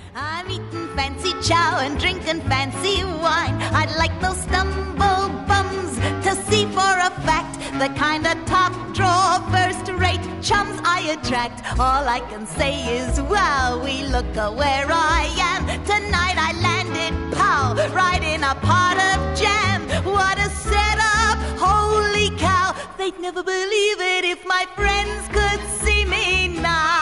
I'm eating fancy chow and drinking fancy wine. I'd like those stumble bums to see for a fact the kind of top drawer, first-rate chums I attract. All I can say is, wow, we look where I am. Tonight I landed, pow, right in a pot of jam. What a setup, holy cow. They'd never believe it if my friends could see me now.